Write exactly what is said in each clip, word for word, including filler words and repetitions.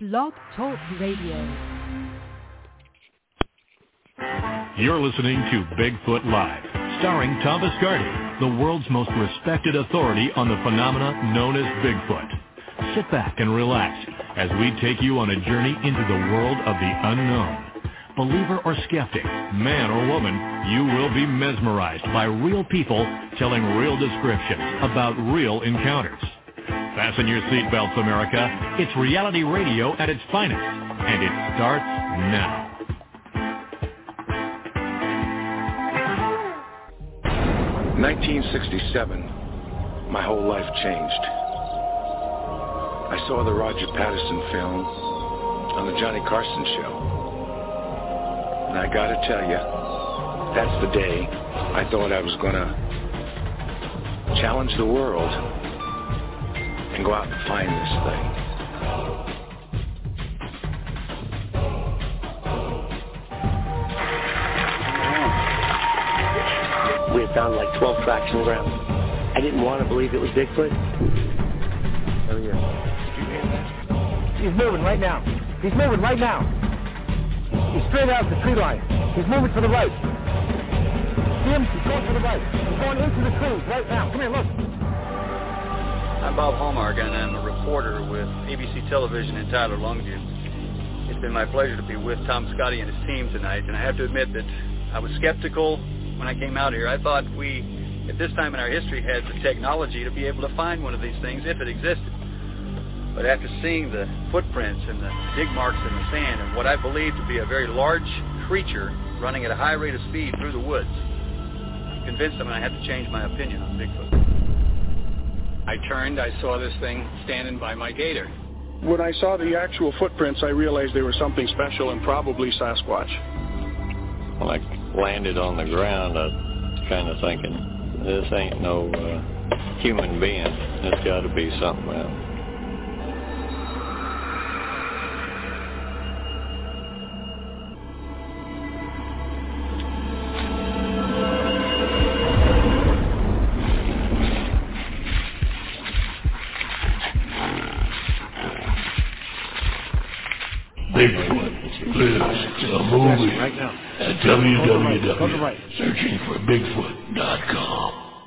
Blog Talk Radio. You're listening to Bigfoot Live, starring Tom Biscardi, the world's most respected authority on the phenomena known as Bigfoot. Sit back and relax as we take you on a journey into the world of the unknown. Believer or skeptic, man or woman, you will be mesmerized by real people telling real descriptions about real encounters. Fasten your seatbelts, America. It's reality radio at its finest, and it starts now. nineteen sixty-seven, my whole life changed. I saw the Roger Patterson film on the Johnny Carson show. And I gotta tell you, that's the day I thought I was gonna challenge the world and go out and find this thing. We had found like twelve tracks in the ground. I didn't want to believe it was Bigfoot. Oh yeah. He's moving right now. He's moving right now. He's straight out the tree line. He's moving to the right. See him? He's going to the right. He's going into the trees right now. Come here, look. I'm Bob Hallmark, and I'm a reporter with A B C Television in Tyler, Longview. It's been my pleasure to be with Tom Biscardi and his team tonight, and I have to admit that I was skeptical when I came out here. I thought we, at this time in our history, had the technology to be able to find one of these things if it existed. But after seeing the footprints and the dig marks in the sand and what I believe to be a very large creature running at a high rate of speed through the woods, I'm convinced that I had to change my opinion on Bigfoot. I turned, I saw this thing standing by my gator. When I saw the actual footprints, I realized they were something special and probably Sasquatch. When I landed on the ground, I was kind of thinking, this ain't no uh, human being. It's got to be something else. Bigfoot lives a movie right now. at w w w dot right. searching for bigfoot dot com.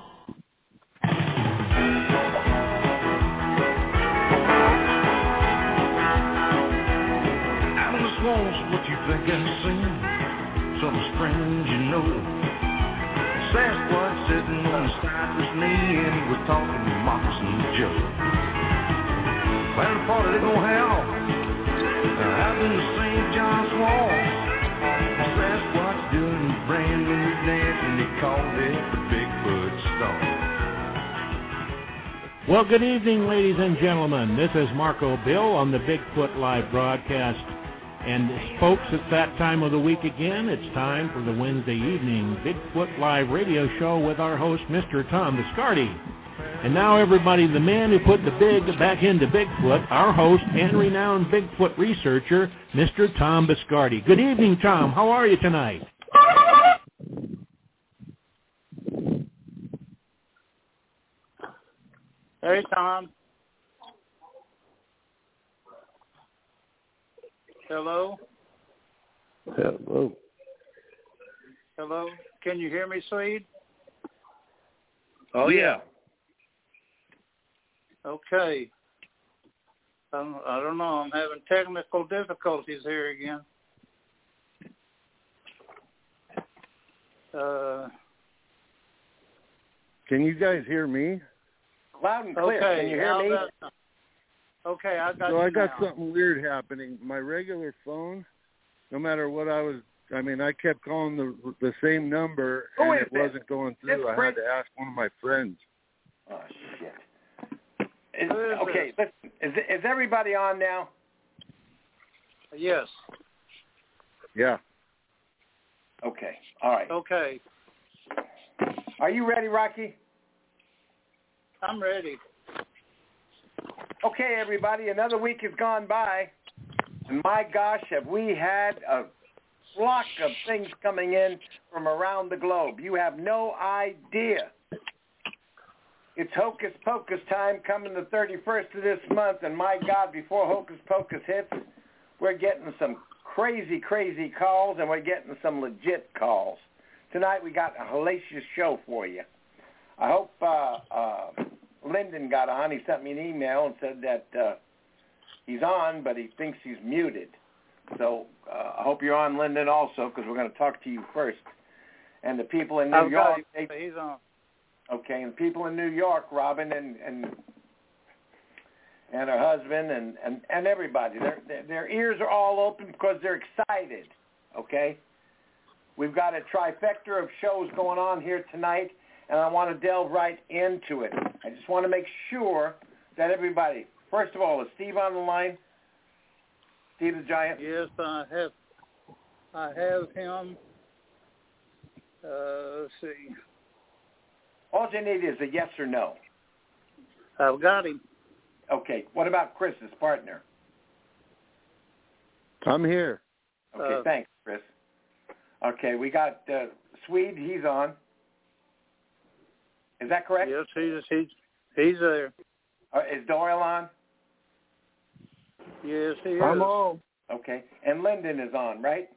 Out in the swamps, what you think I've seen? Something strange, you know. Sasquatch sitting on the cypress knee, and he was talking to Moccasin Joe. Well, party they gonna have out in the Saint John's Wall. Sasquatch doing a brand new dance, and they called it the Bigfoot Stomp. Well, good evening, ladies and gentlemen. This is Marco Bill on the Bigfoot Live broadcast. And folks, it's that time of the week again. It's time for the Wednesday evening Bigfoot Live radio show with our host, Mister Tom Biscardi. And now, everybody, the man who put the big back into Bigfoot, our host and renowned Bigfoot researcher, Mister Tom Biscardi. Good evening, Tom. How are you tonight? Hey, Tom. Hello? Hello. Hello? Can you hear me, Swede? Oh, yeah. Okay. Um, I don't know. I'm having technical difficulties here again. Uh, Can you guys hear me? Loud and clear. okay. Can you hear how me? about- okay, I got So you I got now. something weird happening. My regular phone, no matter what I was, I mean, I kept calling the the same number, Who and is it this? wasn't going through. This I Brent? had to ask one of my friends. Oh, shit. Is, Who is okay, listen, is, is everybody on now? Yes. Yeah. Okay, all right. Okay. Are you ready, Rocky? I'm ready. Okay, everybody, another week has gone by, and my gosh, have we had a flock of things coming in from around the globe. You have no idea. It's Hocus Pocus time coming the thirty-first of this month, and my God, before Hocus Pocus hits, we're getting some crazy, crazy calls, and we're getting some legit calls. Tonight we got a hellacious show for you. I hope uh, uh, Lyndon got on. He sent me an email and said that uh, he's on, but he thinks he's muted. So uh, I hope you're on, Lyndon, also, because we're going to talk to you first. And the people in New I've York, got he's on. Okay, and the people in New York, Robin and and, and her husband and, and, and everybody, their, their their ears are all open because they're excited. Okay, we've got a trifecta of shows going on here tonight, and I want to delve right into it. I just want to make sure that everybody, first of all, is Steve on the line? Steve the Giant? Yes, I have. I have him. Uh, let's see. All you need is a yes or no. I've got him. Okay. What about Chris, his partner? I'm here. Okay, uh, thanks, Chris. Okay, we got uh, Swede. He's on. Is that correct? Yes, he's he's he's there. Uh, is Doyle on? Yes, he is. I'm on. Okay, and Lyndon is on, right?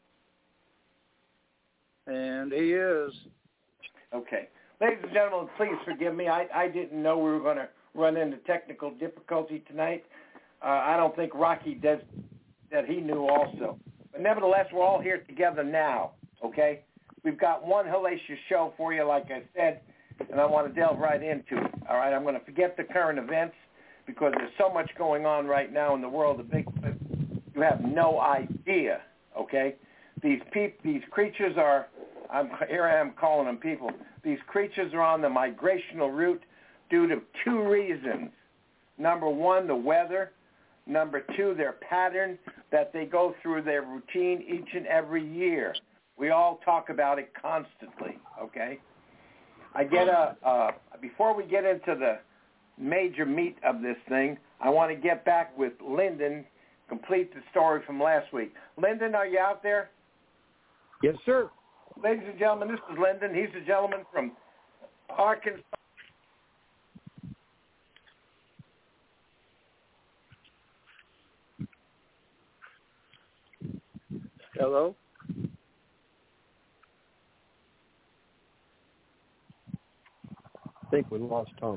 And he is. Okay. Ladies and gentlemen, please forgive me. I, I didn't know we were going to run into technical difficulty tonight. Uh, I don't think Rocky does that he knew also. But nevertheless, we're all here together now, okay? We've got one hellacious show for you, like I said, and I want to delve right into it. All right, I'm going to forget the current events because there's so much going on right now in the world of Bigfoot. You have no idea, okay? These peop- these creatures are, I'm, here I am calling them people, these creatures are on the migrational route due to two reasons. Number one, the weather. Number two, their pattern that they go through their routine each and every year. We all talk about it constantly, okay? I get a, uh, before we get into the major meat of this thing, I want to get back with Lyndon, complete the story from last week. Lyndon, are you out there? Yes, sir. Ladies and gentlemen, this is Lyndon. He's a gentleman from Arkansas. Hello? I think we lost Tom.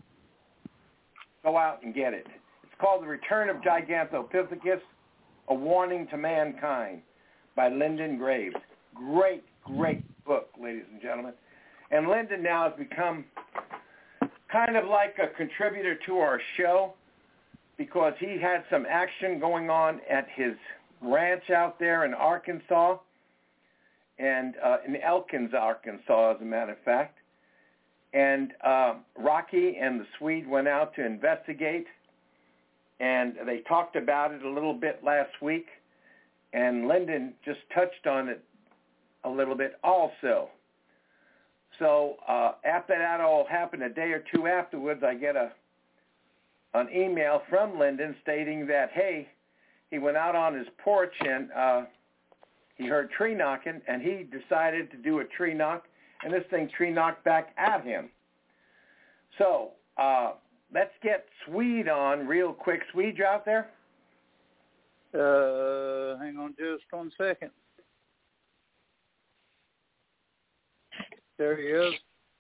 Go out and get it. It's called The Return of Gigantopithecus, A Warning to Mankind by Lyndon Graves. Great, great book, ladies and gentlemen. And Lyndon now has become kind of like a contributor to our show because he had some action going on at his ranch out there in Arkansas, and uh, in Elkins, Arkansas, as a matter of fact. And uh, Rocky and the Swede went out to investigate, and they talked about it a little bit last week, and Lyndon just touched on it a little bit also. So uh, after that all happened, a day or two afterwards, I get a an email from Lyndon stating that, hey, he went out on his porch and uh, he heard tree knocking, and he decided to do a tree knock, and this thing tree knocked back at him. So uh, let's get Swede on real quick. Swede, you out there? Uh, hang on just one second. There he is.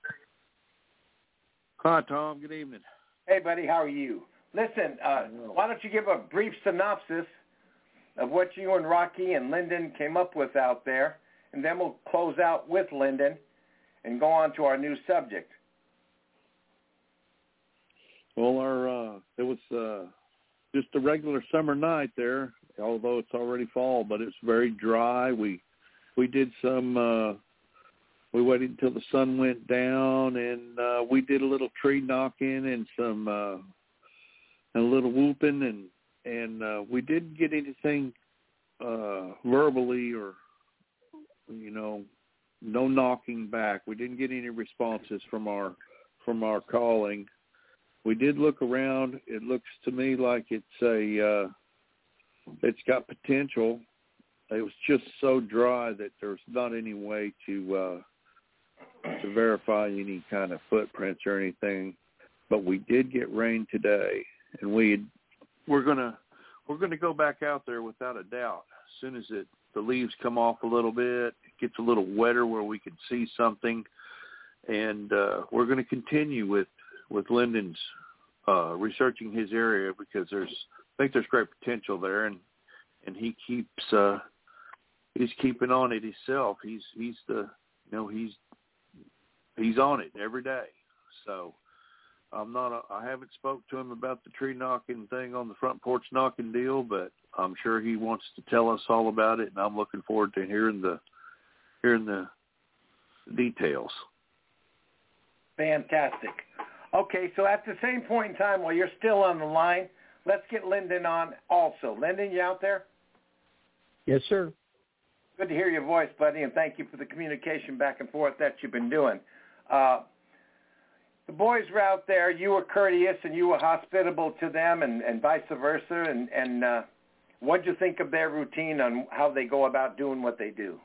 Hi, Tom. Good evening. Hey, buddy. How are you? Listen, uh, why don't you give a brief synopsis of what you and Rocky and Lyndon came up with out there, and then we'll close out with Lyndon and go on to our new subject. Well, our uh, it was uh, just a regular summer night there, although it's already fall, but it's very dry. We we did some. Uh, we waited until the sun went down, and uh, we did a little tree knocking and some uh, and a little whooping, and and uh, we didn't get anything uh, verbally or you know no knocking back. We didn't get any responses from our from our calling. We did look around. It looks to me like it's a, uh, it's got potential. It was just so dry that there's not any way to, uh, to verify any kind of footprints or anything. But we did get rain today, and we we're gonna we're gonna go back out there without a doubt. As soon as it the leaves come off a little bit, it gets a little wetter where we can see something, and uh, we're going to continue with with Lyndon's uh, researching his area, because there's I think there's great potential there, and and he keeps uh, he's keeping on it himself. He's he's the you know he's he's on it every day. So I'm not a, I haven't spoke to him about the tree knocking thing on the front porch knocking deal, but I'm sure he wants to tell us all about it, and I'm looking forward to hearing the hearing the details. Fantastic. Okay, so at the same point in time, while you're still on the line, let's get Lyndon on also. Lyndon, you out there? Yes, sir. Good to hear your voice, buddy, and thank you for the communication back and forth that you've been doing. Uh, the boys were out there. You were courteous and you were hospitable to them, and, and vice versa. And, and uh, what did you think of their routine on how they go about doing what they do?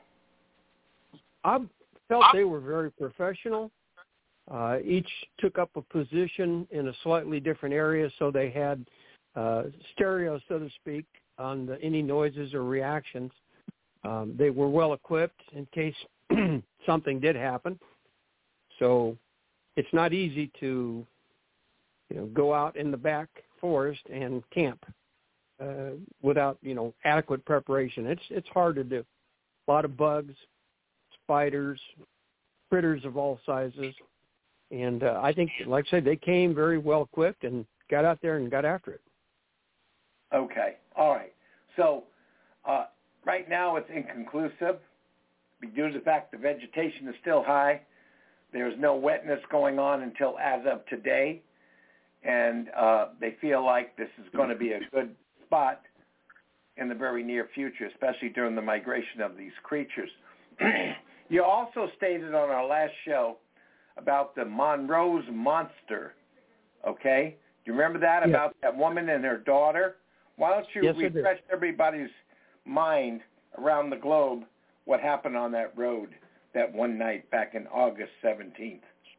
I felt they were very professional. Uh, each took up a position in a slightly different area, so they had uh, stereo, so to speak, on the, any noises or reactions. Um, they were well equipped in case something did happen. So it's not easy to, you know, go out in the back forest and camp uh, without, you know, adequate preparation. It's it's hard to do. A lot of bugs, spiders, critters of all sizes. And uh, I think, like I said, they came very well equipped and got out there and got after it. Okay. All right. So uh, right now it's inconclusive due to the fact the vegetation is still high. There's no wetness going on until as of today. And uh, they feel like this is going to be a good spot in the very near future, especially during the migration of these creatures. You also stated on our last show about the Monroe's Monster, okay? Do you remember that, yes. about that woman and her daughter? Why don't you yes, refresh everybody's mind around the globe what happened on that road that one night back in August seventeenth?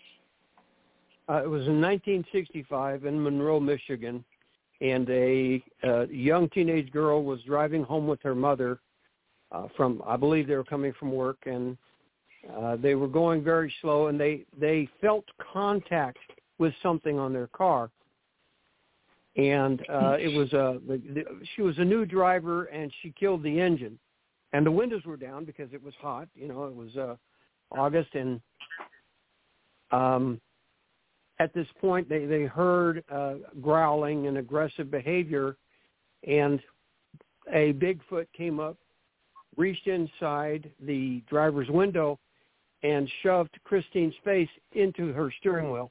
Uh, it was in nineteen sixty-five in Monroe, Michigan, and a uh, young teenage girl was driving home with her mother uh, from, I believe they were coming from work, and uh, they were going very slow, and they, they felt contact with something on their car. And uh, it was a, the, the, she was a new driver, and she killed the engine. And the windows were down because it was hot. You know, it was uh, August, and um, at this point they, they heard uh, growling and aggressive behavior, and a Bigfoot came up, reached inside the driver's window, and shoved Christine's face into her steering wheel.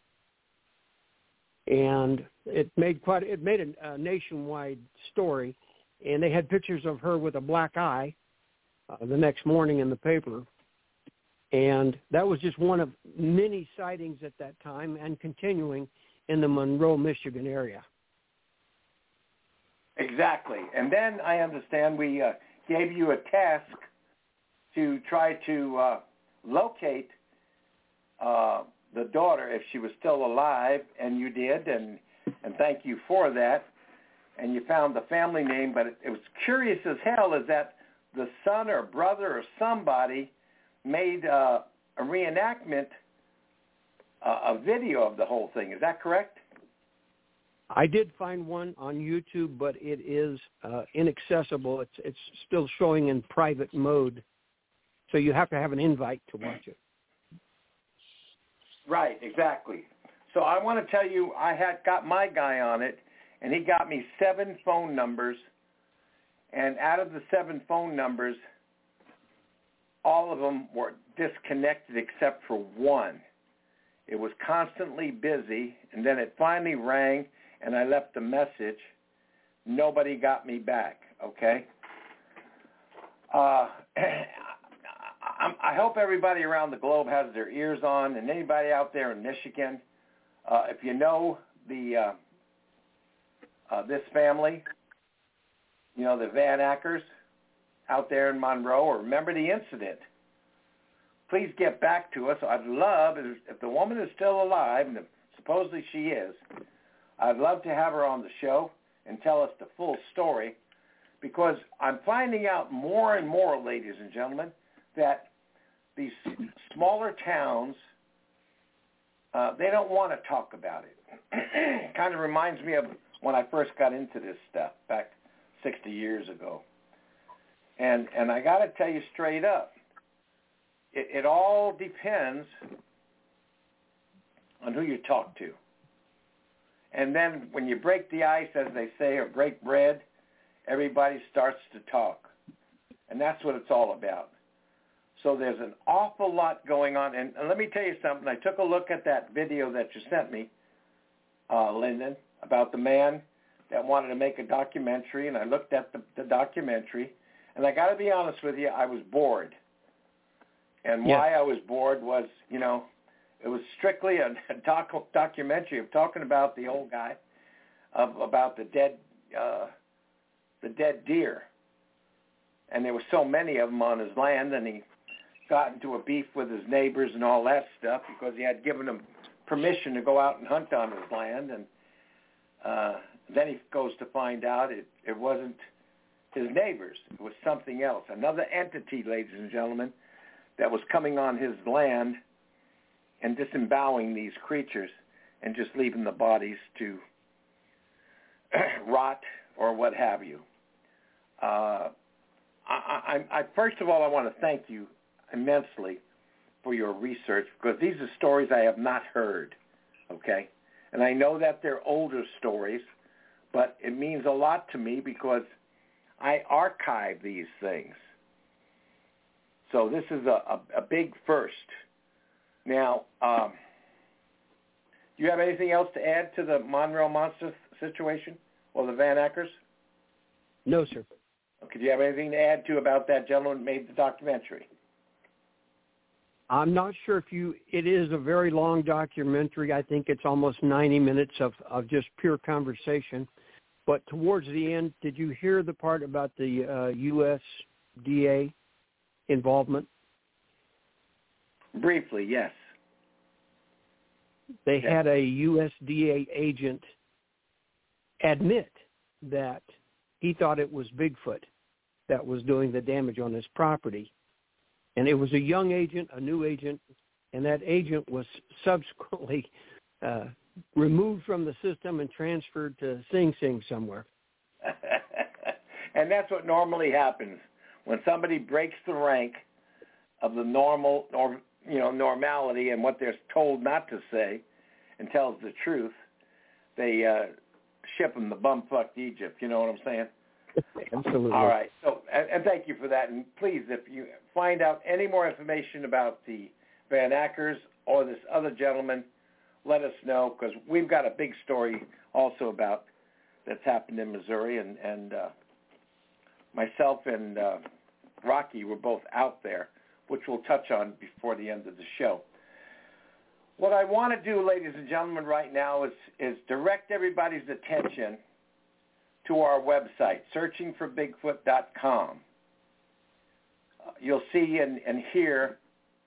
And it made quite it made a, a nationwide story, and they had pictures of her with a black eye uh, the next morning in the paper. And that was just one of many sightings at that time and continuing in the Monroe, Michigan area. Exactly. And then I understand we uh, gave you a task to try to uh, locate uh, the daughter if she was still alive, and you did, and, and thank you for that. And you found the family name, but it, it was curious as hell is that the son or brother or somebody made uh, a reenactment, uh, a video of the whole thing. Is that correct? I did find one on YouTube, but it is uh, inaccessible. It's it's still showing in private mode, so you have to have an invite to watch it. Right, exactly. So I want to tell you, I had got my guy on it, and he got me seven phone numbers, and out of the seven phone numbers, all of them were disconnected except for one. It was constantly busy, and then it finally rang, and I left a message. Nobody got me back, okay? Uh, I hope everybody around the globe has their ears on, and anybody out there in Michigan, uh, if you know the uh, uh, this family, you know, the Van Ackers out there in Monroe, or remember the incident, please get back to us. I'd love, if the woman is still alive, and supposedly she is, I'd love to have her on the show and tell us the full story, because I'm finding out more and more, ladies and gentlemen, that these smaller towns, uh, they don't want to talk about it. Kind of reminds me of when I first got into this stuff back sixty years ago. And and I got to tell you straight up, it, it all depends on who you talk to. And then when you break the ice, as they say, or break bread, everybody starts to talk. And that's what it's all about. So there's an awful lot going on. And, and let me tell you something. I took a look at that video that you sent me, uh, Lyndon, about the man that wanted to make a documentary. And I looked at the, the documentary. And I got to be honest with you, I was bored. And yeah. why I was bored was, you know, it was strictly a doc, documentary of talking about the old guy, of, about the dead, uh, the dead deer. And there were so many of them on his land, and he got into a beef with his neighbors and all that stuff because he had given them permission to go out and hunt on his land. And uh, then he goes to find out it, it wasn't his neighbors. It was something else, another entity, ladies and gentlemen, that was coming on his land and disemboweling these creatures and just leaving the bodies to rot or what have you. Uh, I, I, I, first of all, I want to thank you immensely for your research, because these are stories I have not heard, okay? And I know that they're older stories, but it means a lot to me because I archive these things. So this is a, a, a big first. Now, um, do you have anything else to add to the Monreal Monster situation or the Van Ackers? No, sir. Okay, do you have anything to add to about that gentleman who made the documentary? I'm not sure if you, it is a very long documentary. I think it's almost ninety minutes of, of just pure conversation. But towards the end, did you hear the part about the uh, U S D A involvement? Briefly, yes. They yes. had a U S D A agent admit that he thought it was Bigfoot that was doing the damage on his property. And it was a young agent, a new agent, and that agent was subsequently uh, removed from the system and transferred to Sing Sing somewhere. And that's what normally happens when somebody breaks the rank of the normal, or you know, normality and what they're told not to say, and tells the truth. They uh, ship them to bumfuck Egypt. You know what I'm saying? Absolutely. All right. So, and, and thank you for that. And please, if you find out any more information about the Van Ackers or this other gentleman, let us know, because we've got a big story also about that's happened in Missouri, and, and uh, myself and uh, Rocky were both out there, which we'll touch on before the end of the show. What I want to do, ladies and gentlemen, right now is, is direct everybody's attention to our website, searching for bigfoot dot com. Uh, you'll see and, and hear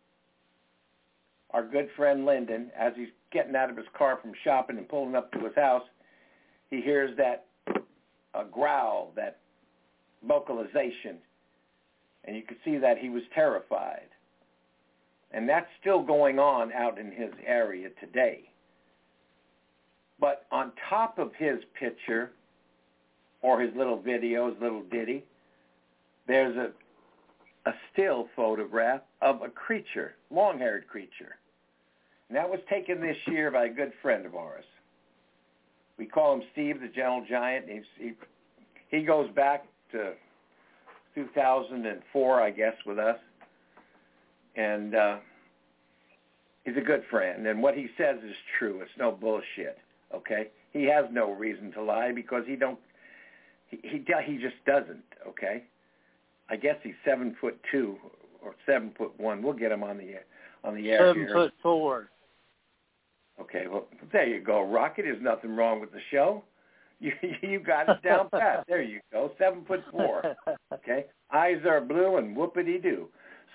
our good friend Lyndon, as he's getting out of his car from shopping and pulling up to his house, he hears that uh, growl, that vocalization, and you could see that he was terrified. And that's still going on out in his area today. But on top of his picture, or his little video, his little ditty, there's a, a still photograph of a creature, long-haired creature. And that was taken this year by a good friend of ours. We call him Steve the Gentle Giant. He's, he, he goes back to two thousand four, I guess, with us. And uh, he's a good friend. And what he says is true. It's no bullshit, okay? He has no reason to lie because he don't, he, he, he just doesn't, okay? I guess he's seven foot two or seven foot one. We'll get him on the on the air Seven here. foot four. Okay, well, there you go, Rocket. There's nothing wrong with the show. You you got it down pat. There you go, seven foot four. Okay, eyes are blue and whoopity doo.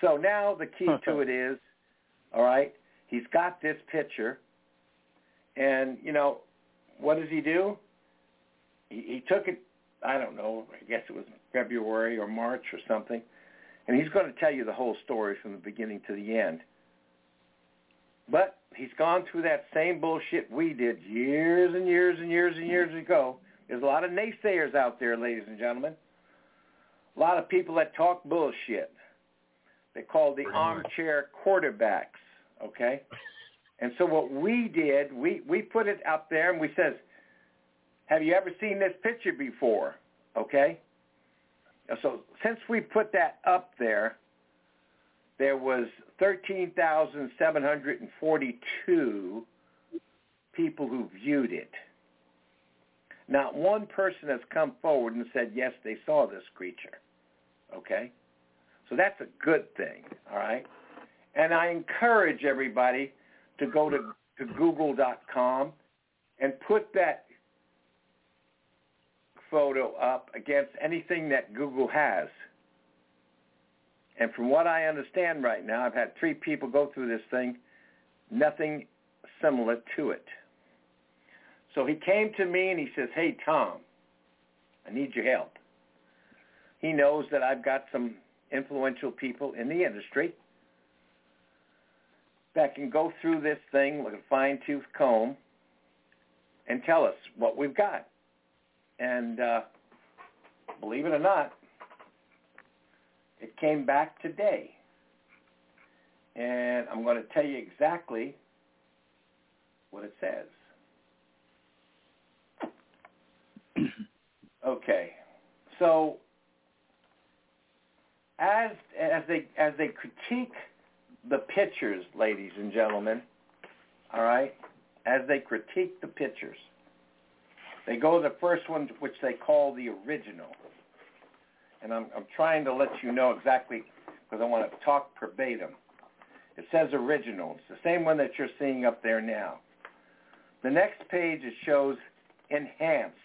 So now the key to it is, all right, he's got this picture, and, you know, what does he do? He, he took it, I don't know, I guess it was February or March or something, and he's going to tell you the whole story from the beginning to the end. But he's gone through that same bullshit we did years and years and years and years ago. There's a lot of naysayers out there, ladies and gentlemen. A lot of people that talk bullshit. They're called the armchair quarterbacks, okay? And so what we did, we, we put it up there and we says, have you ever seen this picture before, okay? So since we put that up there, there was thirteen thousand seven hundred forty-two people who viewed it. Not one person has come forward and said, yes, they saw this creature, okay? So that's a good thing, all right? And I encourage everybody to go to, to google dot com and put that photo up against anything that Google has. And from what I understand right now, I've had three people go through this thing, nothing similar to it. So he came to me and he says, hey, Tom, I need your help. He knows that I've got some influential people in the industry that can go through this thing with a fine-tooth comb and tell us what we've got. And uh, believe it or not, it came back today. And I'm going to tell you exactly what it says. Okay. So as as they as they critique the pictures, ladies and gentlemen, all right, as they critique the pictures, they go to the first one, which they call the original. And I'm, I'm trying to let you know exactly, because I want to talk verbatim. It says original. It's the same one that you're seeing up there now. The next page, it shows enhanced,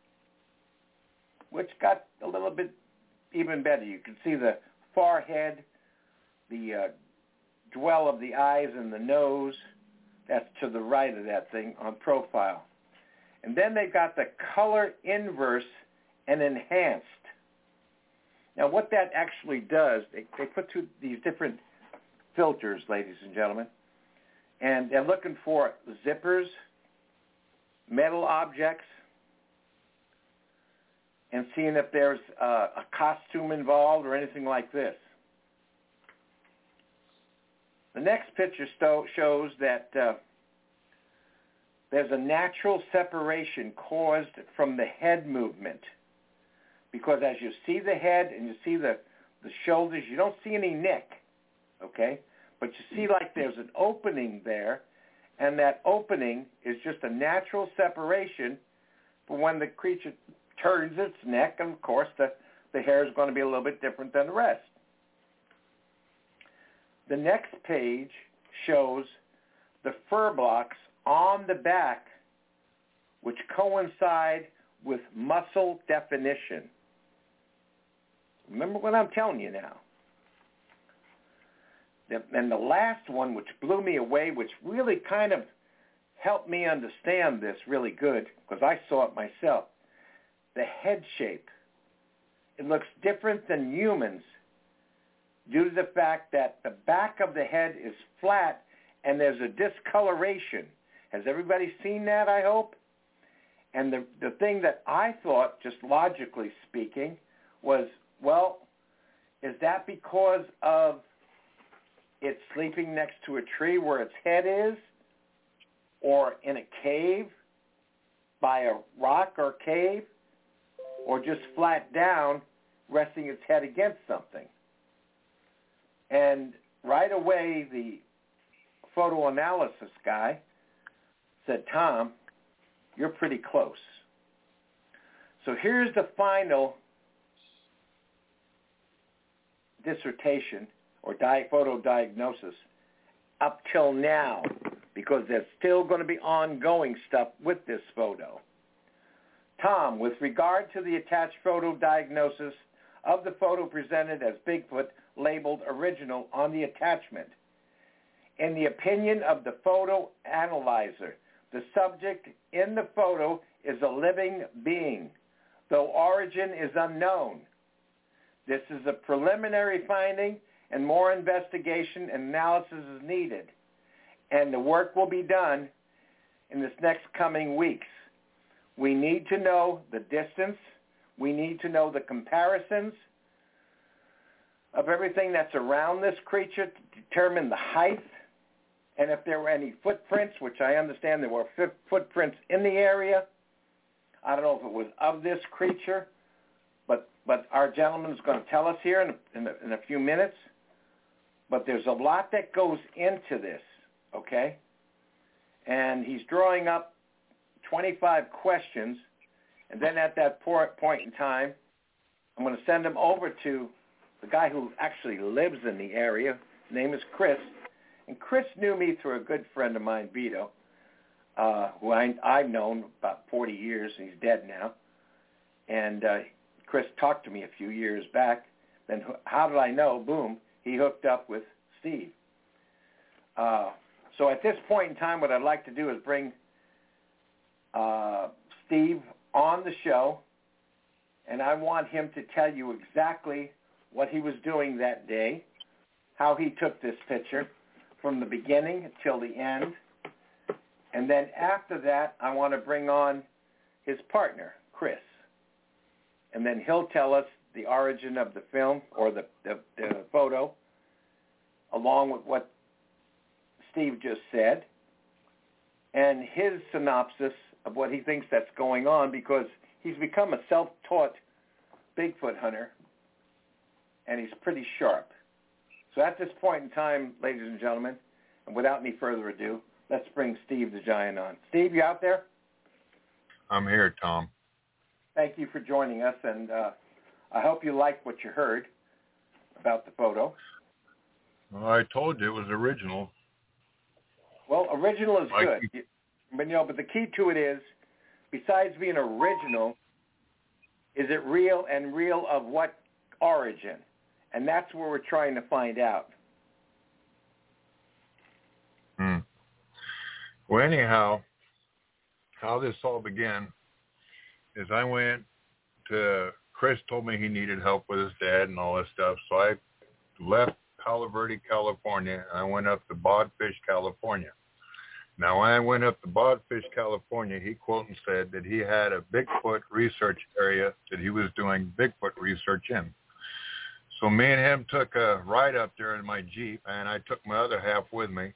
which got a little bit even better. You can see the forehead, the uh, dwell of the eyes and the nose. That's to the right of that thing on profile. And then they've got the color inverse and enhanced. Now, what that actually does, they, they put through these different filters, ladies and gentlemen, and they're looking for zippers, metal objects, and seeing if there's uh, a costume involved or anything like this. The next picture sto- shows that uh, there's a natural separation caused from the head movement. Because as you see the head and you see the, the shoulders, you don't see any neck, okay? But you see like there's an opening there, and that opening is just a natural separation for when the creature turns its neck, and of course the, the hair is going to be a little bit different than the rest. The next page shows the fur blocks on the back, which coincide with muscle definition. Remember what I'm telling you now. And the last one, which blew me away, which really kind of helped me understand this really good, because I saw it myself, the head shape. It looks different than humans due to the fact that the back of the head is flat and there's a discoloration. Has everybody seen that, I hope? And the, the thing that I thought, just logically speaking, was, well, is that because of it sleeping next to a tree where its head is, or in a cave by a rock or cave, or just flat down resting its head against something? And right away, the photo analysis guy said, Tom, you're pretty close. So here's the final dissertation or di- photo diagnosis up till now, because there's still going to be ongoing stuff with this photo. Tom, with regard to the attached photo diagnosis of the photo presented as Bigfoot labeled original on the attachment. In the opinion of the photo analyzer, the subject in the photo is a living being, though origin is unknown. This is a preliminary finding, and more investigation and analysis is needed, and the work will be done in this next coming weeks. We need to know the distance. We need to know the comparisons of everything that's around this creature to determine the height, and if there were any footprints, which I understand there were footprints in the area. I don't know if it was of this creature, but but our gentleman is going to tell us here in, in, a, in a few minutes. But there's a lot that goes into this, okay? And he's drawing up twenty-five questions, and then at that point in time, I'm going to send him over to the guy who actually lives in the area. His name is Chris. And Chris knew me through a good friend of mine, Vito, uh, who I, I've known about forty years, and he's dead now. And uh, Chris talked to me a few years back. Then how did I know? Boom, he hooked up with Steve. Uh, so at this point in time, what I'd like to do is bring uh, Steve on the show, and I want him to tell you exactly what he was doing that day, how he took this picture from the beginning till the end. And then after that, I want to bring on his partner, Chris. And then he'll tell us the origin of the film or the, the, the photo, along with what Steve just said, and his synopsis of what he thinks that's going on, because he's become a self-taught Bigfoot hunter, and he's pretty sharp. So at this point in time, ladies and gentlemen, and without any further ado, let's bring Steve the Giant on. Steve, you out there? I'm here, Tom. Thank you for joining us, and uh, I hope you liked what you heard about the photo. Well, I told you it was original. Well, original is I good, keep... but you know, but the key to it is, besides being original, is it real, and real of what origin? And that's where we're trying to find out. Hmm. Well, anyhow, how this all began is I went to, Chris told me he needed help with his dad and all this stuff, so I left Palo Verde, California, and I went up to Bodfish, California. Now, when I went up to Bodfish, California, he quote and said that he had a Bigfoot research area that he was doing Bigfoot research in. So me and him took a ride up there in my Jeep, and I took my other half with me,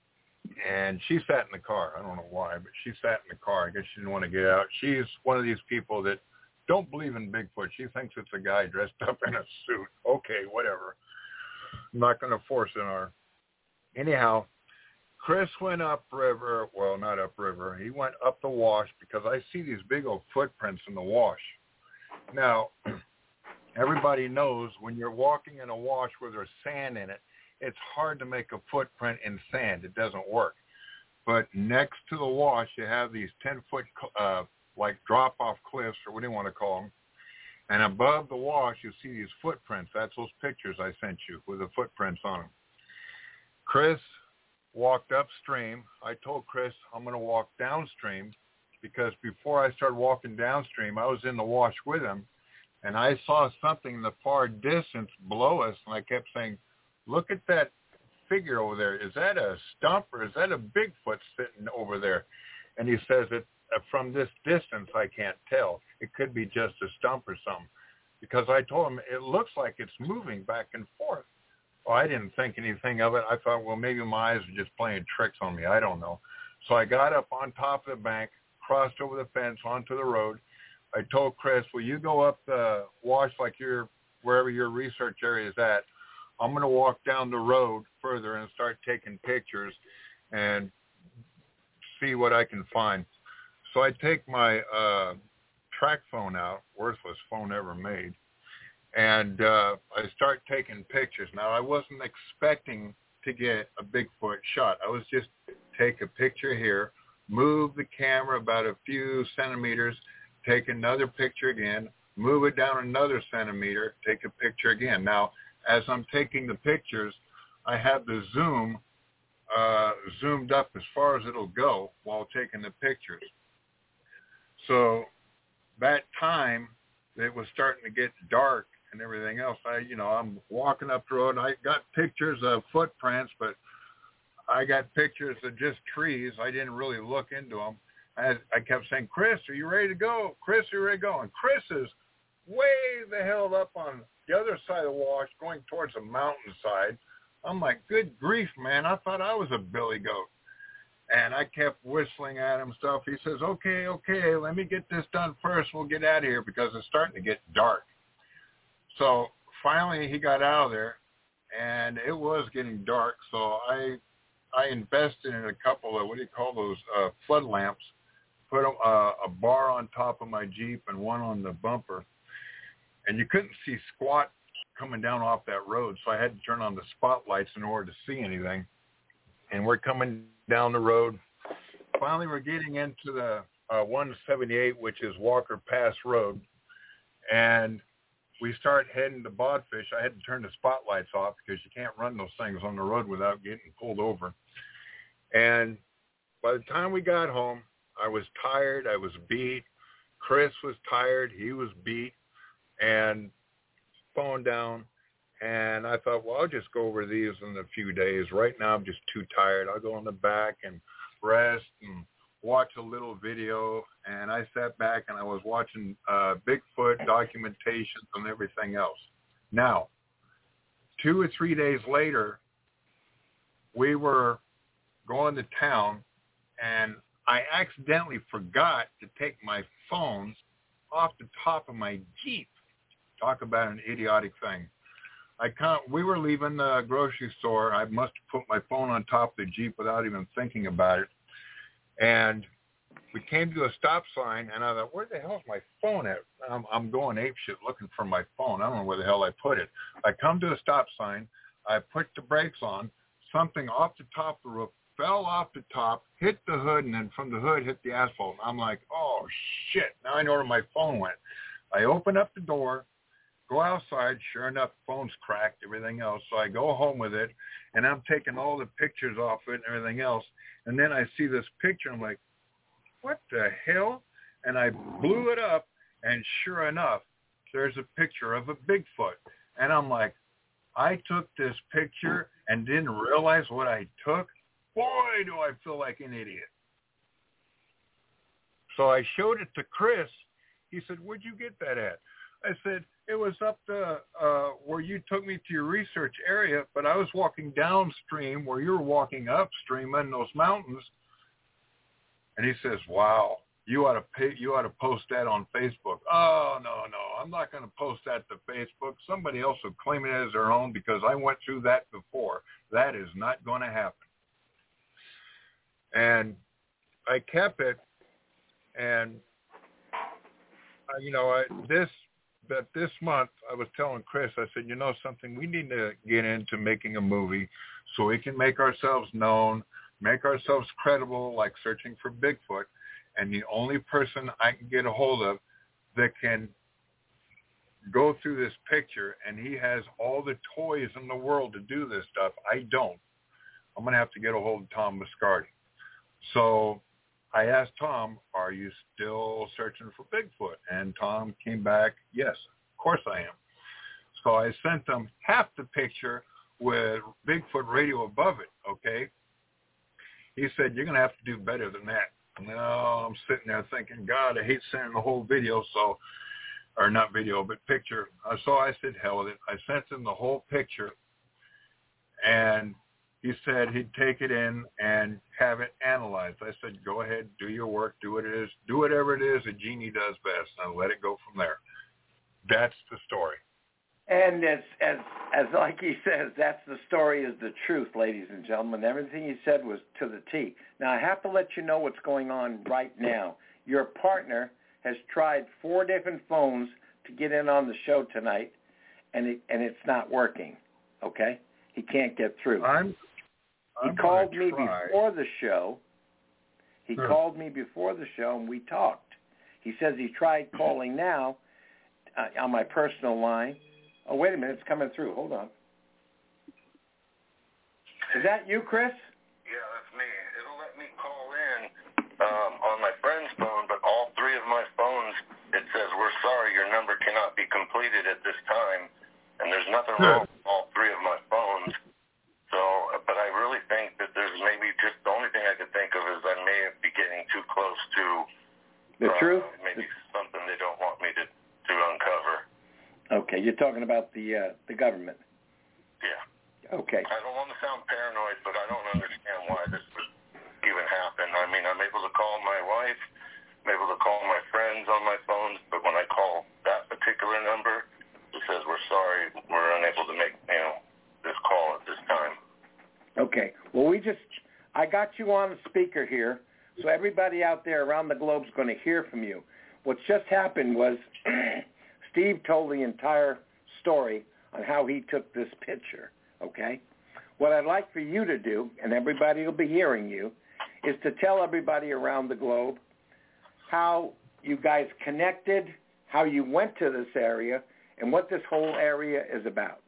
and she sat in the car. I don't know why, but she sat in the car. I guess she didn't want to get out. She's one of these people that don't believe in Bigfoot. She thinks it's a guy dressed up in a suit. Okay, whatever. I'm not going to force it on her. Anyhow, Chris went upriver. Well, not upriver. He went up the wash because I see these big old footprints in the wash. Now, everybody knows when you're walking in a wash where there's sand in it, it's hard to make a footprint in sand. It doesn't work. But next to the wash, you have these ten-foot, uh, like drop-off cliffs, or what do you want to call them. And above the wash, you see these footprints. That's those pictures I sent you with the footprints on them. Chris walked upstream. I told Chris I'm going to walk downstream because before I started walking downstream, I was in the wash with him, and I saw something in the far distance below us, and I kept saying, look at that figure over there. Is that a stump or is that a Bigfoot sitting over there? And he says that from this distance, I can't tell. It could be just a stump or something. Because I told him, it looks like it's moving back and forth. Well, I didn't think anything of it. I thought, well, maybe my eyes are just playing tricks on me. I don't know. So I got up on top of the bank, crossed over the fence onto the road. I told Chris, will you go up the wash like you're, wherever your research area is at? I'm going to walk down the road further and start taking pictures and see what I can find. So I take my uh, track phone out, worthless phone ever made, and uh, I start taking pictures. Now, I wasn't expecting to get a Bigfoot shot. I was just take a picture here, move the camera about a few centimeters, take another picture again, move it down another centimeter, take a picture again. Now, as I'm taking the pictures, I have the zoom uh, zoomed up as far as it'll go while taking the pictures. So that time, it was starting to get dark and everything else. I, you know, I'm walking up the road. I got pictures of footprints, but I got pictures of just trees. I didn't really look into them. I, I kept saying, Chris, are you ready to go? Chris, are you ready to go? And Chris is way the hell up on the other side of the wash going towards the mountainside. I'm like, good grief, man. I thought I was a billy goat. And I kept whistling at him stuff. He says, okay, okay, let me get this done first. We'll get out of here because it's starting to get dark. So finally he got out of there, and it was getting dark. So I I invested in a couple of, what do you call those, uh, flood lamps, put a, uh, a bar on top of my Jeep and one on the bumper. And you couldn't see squat coming down off that road, so I had to turn on the spotlights in order to see anything. And we're coming down the road. Finally, we're getting into the uh, one seventy-eight, which is Walker Pass Road. And we start heading to Bodfish. I had to turn the spotlights off because you can't run those things on the road without getting pulled over. And by the time we got home, I was tired. I was beat. Chris was tired. He was beat. And phone down. And I thought, well, I'll just go over these in a few days. Right now, I'm just too tired. I'll go in the back and rest and watch a little video. And I sat back and I was watching uh, Bigfoot documentations and everything else. Now, two or three days later, we were going to town, and I accidentally forgot to take my phone off the top of my Jeep. Talk about an idiotic thing. I can't, we were leaving the grocery store. I must have put my phone on top of the Jeep without even thinking about it. And we came to a stop sign, and I thought, where the hell's my phone at? I'm, I'm going apeshit looking for my phone. I don't know where the hell I put it. I come to a stop sign. I put the brakes on. Something off the top of the roof fell off the top, hit the hood, and then from the hood hit the asphalt. I'm like, oh, shit. Now I know where my phone went. I open up the door, go outside. Sure enough, phone's cracked, everything else. So I go home with it, and I'm taking all the pictures off it and everything else. And then I see this picture. I'm like, what the hell? And I blew it up, and sure enough, there's a picture of a Bigfoot. And I'm like, I took this picture and didn't realize what I took? Boy, do I feel like an idiot. So I showed it to Chris. He said, where'd you get that at? I said, it was up the uh, where you took me to your research area, but I was walking downstream where you were walking upstream in those mountains. And he says, wow, you ought to pay, you ought to post that on Facebook. Oh, no, no, I'm not going to post that to Facebook. Somebody else will claim it as their own because I went through that before. That is not going to happen. And I kept it, and, uh, you know, I, this, that this month I was telling Chris, I said, you know something, we need to get into making a movie so we can make ourselves known, make ourselves credible, like Searching for Bigfoot. And the only person I can get a hold of that can go through this picture, and he has all the toys in the world to do this stuff. I don't. I'm going to have to get a hold of Tom Biscardi. So I asked Tom, are you still searching for Bigfoot? And Tom came back, yes, of course I am. So I sent him half the picture with Bigfoot radio above it, okay? He said, you're going to have to do better than that. No, I'm sitting there thinking, God, I hate sending the whole video, so, or not video, but picture. Uh, so I said, hell with it. I sent him the whole picture, and he said he'd take it in and have it analyzed. I said, go ahead, do your work, do what it is, do whatever it is a genie does best, and let it go from there. That's the story. And as as as like he says, that's the story is the truth, ladies and gentlemen. Everything he said was to the T. Now, I have to let you know what's going on right now. Your partner has tried four different phones to get in on the show tonight, and it, and it's not working, okay? He can't get through. I'm, I'm he called me try. before the show. He Hmm. called me before the show, and we talked. He says he tried calling now. uh, on my personal line. Oh, wait a minute. It's coming through. Hold on. Is that you, Chris? Yeah, that's me. It'll let me call in um, on my friend's phone, but all three of my phones, it says, we're sorry, your number cannot be completed at this time. And there's nothing wrong with all three of my phones. So, but I really think that there's maybe just the only thing I could think of is I may be getting too close to the uh, truth. Maybe something they don't want me to, to uncover. Okay, you're talking about the uh, the government. Yeah. Okay. I don't want to sound paranoid, but I don't understand why this would even happen. I mean, I'm able to call my wife, I'm able to call my friends on my phones, but when I call that particular number, it says we're sorry, we're unable to make, you know, this call at this time. Okay. Well, we just, I got you on the speaker here, so everybody out there around the globe is going to hear from you. What's just happened was Steve told the entire story on how he took this picture, okay? What I'd like for you to do, and everybody will be hearing you, is to tell everybody around the globe how you guys connected, how you went to this area, and what this whole area is about.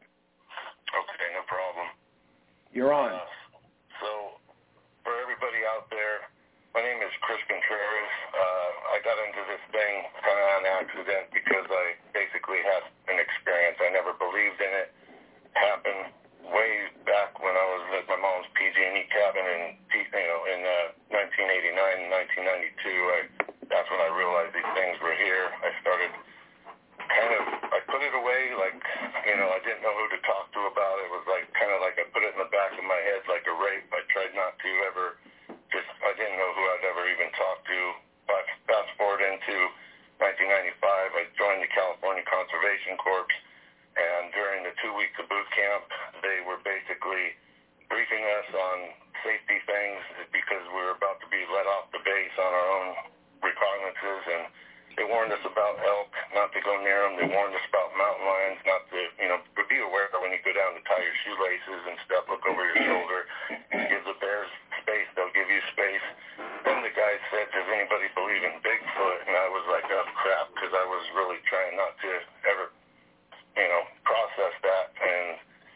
Okay, no problem. You're on. Uh, so, for everybody out there, my name is Chris Contreras. Uh, I got into this thing kind of on accident because I basically had an experience. I never believed in it. It happened way back when I was at my mom's P G and E cabin in, you know, in uh, nineteen eighty-nine and nineteen ninety-two. I, that's when I realized these things were here. I started kind of, I put it away like, you know, I didn't know who to talk to about it. It was like, kind of like I put it in the back of my head like a rape. I tried not to ever, just, I didn't know who I'd ever even talk to. But fast forward into nineteen ninety-five, I joined the California Conservation Corps, and during the two weeks of boot camp, they were basically briefing us on safety things because we were about to be let off the base on our own reconnaissances, and they warned us about elk, not to go near them. They warned us about mountain lions, not to, you know, be aware when you go down to tie your shoelaces and stuff, look over your shoulder. Give the bears space, they'll give you space. Then the guy said, does anybody believe in Bigfoot? And I was like, oh, crap, because I was really trying not to ever, you know, process that. And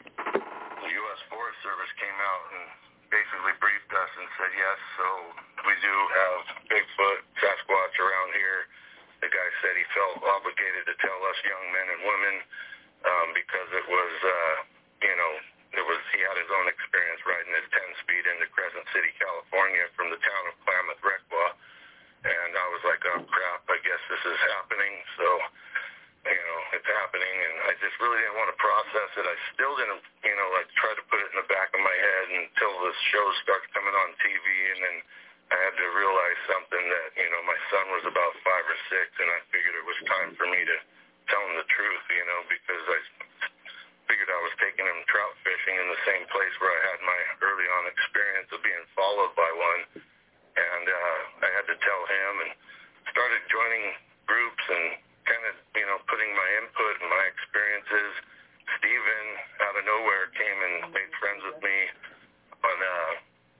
the U S Forest Service came out and basically briefed us and said, yes, so we do have Bigfoot, Sasquatch around here. The guy said he felt obligated to tell us young men and women um, because it was, uh, you know, it was he had his own experience riding his ten-speed into Crescent City, California from the town of Klamath, Requa. And I was like, oh, crap, I guess this is happening. So, you know, it's happening. And I just really didn't want to process it. I still didn't, you know, like try to put it in the back of my head until the shows started coming on T V, and then I had to realize something that, you know, my son was about five or six, and I figured it was time for me to tell him the truth, you know, because I figured I was taking him trout fishing in the same place where I had my early on experience of being followed by one. And uh, I had to tell him, and started joining groups and kind of, you know, putting my input and my experiences. Steven, out of nowhere, came and made friends with me on uh,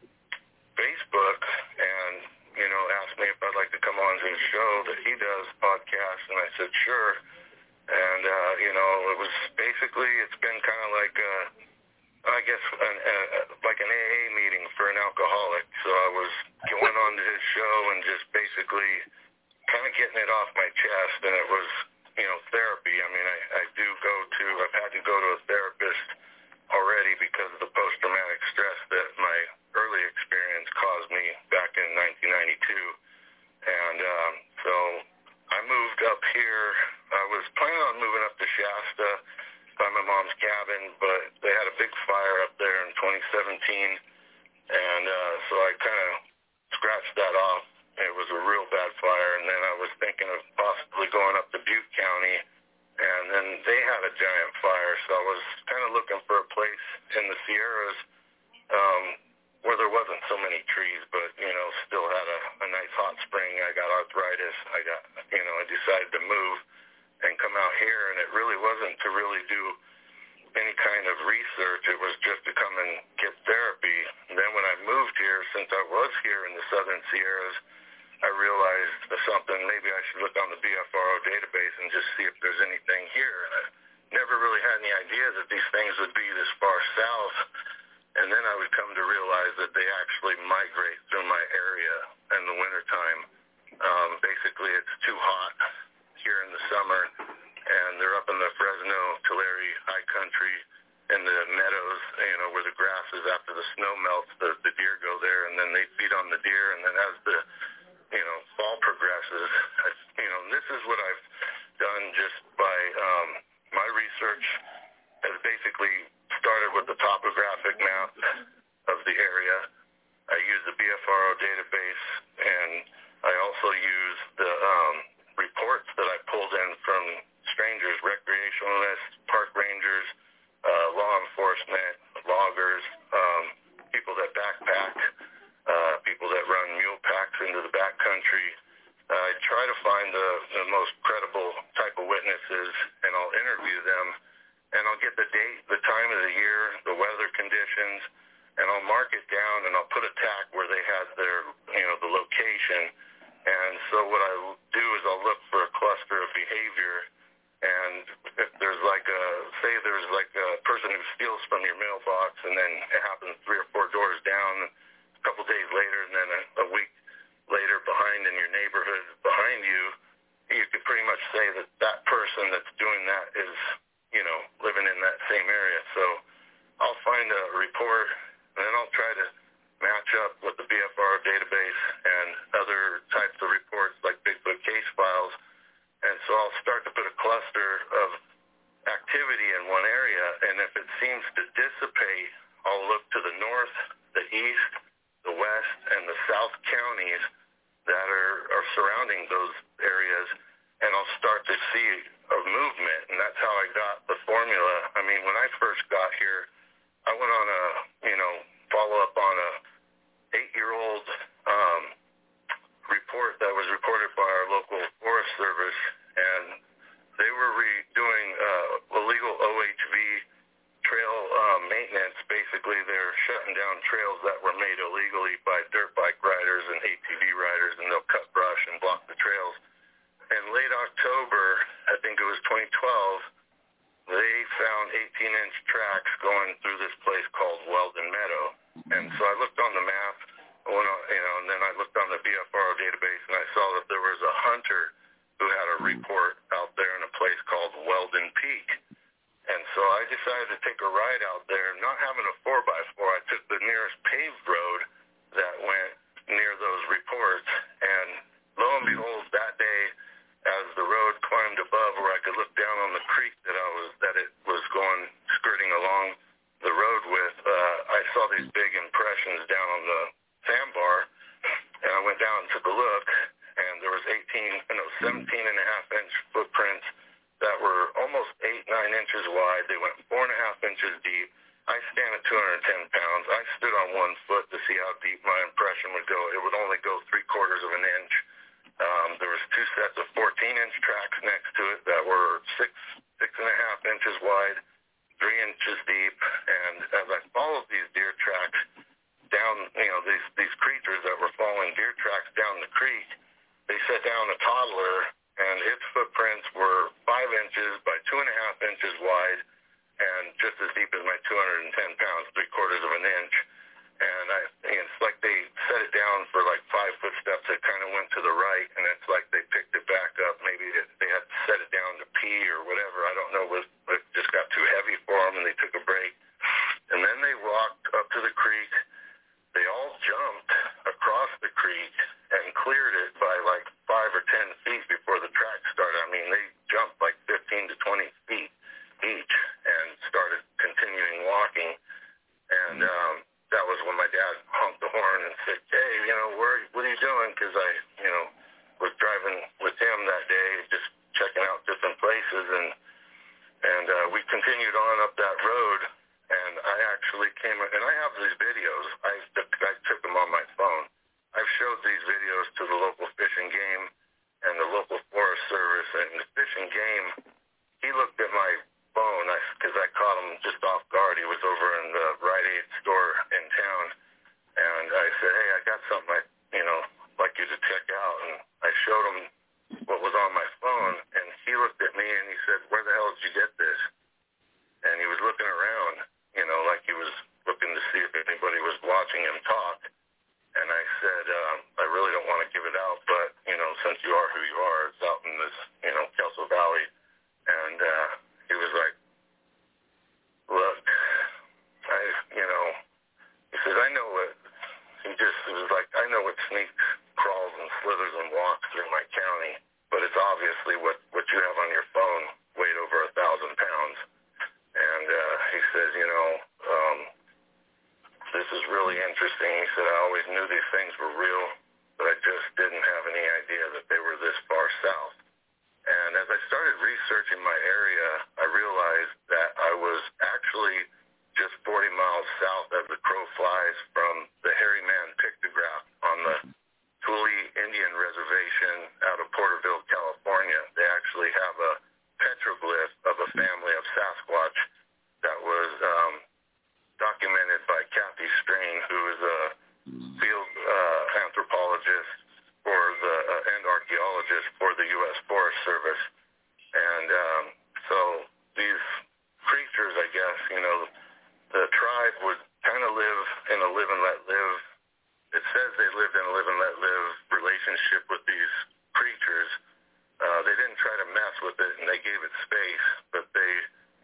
Facebook and, you know, asked me if I'd like to come on his show that he does, podcast, and I said, sure. And, uh, you know, it was basically, it's been kind of like, uh, I guess, an, uh, like an A A meeting for an alcoholic. So I was going on to his show and just basically kind of getting it off my chest, and it was, you know, therapy. I mean, I, I do go to, I've had to go to a therapist already because of the post-traumatic stress that my early experience caused me back in nineteen ninety-two. And um, so I moved up here. I was planning on moving up to Shasta by my mom's cabin, but they had a big fire up there in twenty seventeen, and uh, so I kind of scratched that off. It was a real bad fire, and then I was thinking of possibly going up to Butte County, and then they had a giant fire, so I was kind of looking for a place in the Sierras um, where there wasn't so many trees, but, you know, still had a, a nice hot spring. I got arthritis. I got, you know, I decided to move and come out here, and it really wasn't to really do any kind of research. It was just to come and get therapy. And then when I moved here, since I was here in the Southern Sierras, I realized something. Maybe I should look on the B F R O database and just see if there's anything here. And I never really had any idea that these things would be this far south. And then I would come to realize that they actually migrate through my area in the wintertime. Um, basically, it's too hot here in the summer, and they're up in the Fresno, Tulare high country in the meadows, you know, where the grass is after the snow melts, the, the deer go there, and then they feed on the deer, and then as the, you know, fall progresses, I, you know, this is what I've done just by um, my research has basically started with the topographic map of the area. I use the B F R O database, and I also use the um, reports that I pulled in from strangers, recreationalists, park rangers, uh, law enforcement, loggers, um, people that backpack, uh, people that run mule packs into the backcountry. Uh, I try to find the, the most credible type of witnesses, and I'll interview them, and I'll get the date, the time of the year, the weather conditions, and I'll mark it down, and I'll put a tack where they had their, you know, the location. And so what I do is I'll look for a cluster of behavior, and if there's like a, say there's like a person who steals from your mailbox, and then it happens three or four doors down, a couple days later, and then a, a week later behind in your neighborhood behind you, you could pretty much say that that person that's doing that is, you know, living in that same area. So I'll find a report, and then I'll try to match up with the B F R database and other types of reports like Bigfoot case files. And so I'll start to put a cluster of activity in one area, and if it seems to dissipate, I'll look to the north, the east, the west, and the south counties that are, are surrounding those areas, and I'll start to see a movement, and that's how I got the formula. I mean, when I first got here, I went on a, you know, follow-up on a eight-year-old um, report that was recorded by our local Forest Service, and they were re- doing uh, illegal O H V trail uh, maintenance. Basically, they're shutting down trails that were made illegally by dirt bike riders and A T V riders, and they'll cut brush and block the trails. In late October, I think it was twenty twelve, they found eighteen-inch tracks going through this place called Weldon Meadow. And so I looked on the map, went on, you know, and then I looked on the B F R O database, and I saw that there was a hunter who had a report out there in a place called Weldon Peak. And so I decided to take a ride out there, not having a four by four. I took the nearest paved road that went near those reports, and lo and behold, that day, as the road climbed above where I could look down on the creek that I was that it was going skirting along the road with, uh, I saw these big impressions down on the sandbar, and I went down and took a look, and there was eighteen, no, seventeen and a half inch footprints that were almost eight, nine inches wide. They went four and a half inches deep. I stand at two hundred ten pounds. I stood on one foot to see how deep my impression would go. It would only go three quarters of an inch. Um, there was two sets of fourteen-inch tracks next to it that were six, six and a half inches wide, three inches deep. And as I followed these deer tracks down, you know, these these creatures that were following deer tracks down the creek, they set down a toddler, and its footprints were five inches by two and a half inches wide, and just as deep as my two hundred ten pounds, three quarters of an inch. And I, it's like they set it down for like five foot steps. It kind of went to the right, and it's like they picked it back up. Maybe they had to set it down to pee or whatever. I don't know. It, it just got too heavy for them, and they took a break. And then they walked up to the creek. They all jumped across the creek and cleared it by like five or ten feet before the track started. I mean, they jumped like fifteen to twenty feet each and started continuing walking. And um, that was when my dad honked the horn and said, "Hey, you know, where, what are you doing?" Because I, you know, was driving with him that day, just checking out different places, and and uh, we continued on up that road. And I actually came, and I have these videos. I, I took them on my phone. I've showed these videos to the local Fish and Game and the local Forest Service. And the Fish and Game, he looked at my phone because I, I caught him just off guard. He was over in the Rite Aid store in town, and I said, "Hey, I got something I, you know, like you to check out." says, you know, um, this is really interesting. He said, I always knew these things were real, but I just didn't have any idea that they were this far south. And as I started researching my area, I realized that I was actually just forty miles south as the crow flies from the Hairy Man pictograph on the Thule Indian Reservation out of Porterville, California. They actually have a petroglyph of a family of Sasquatch that was um, documented by Kathy Strain, who is a field uh, anthropologist for the uh, and archaeologist for the U S Forest Service. And um, so these creatures, I guess, you know, the tribe would kind of live in a live and let live. It says they lived in a live and let live relationship with these creatures. Uh, they didn't try to mess with it, and they gave it space, but they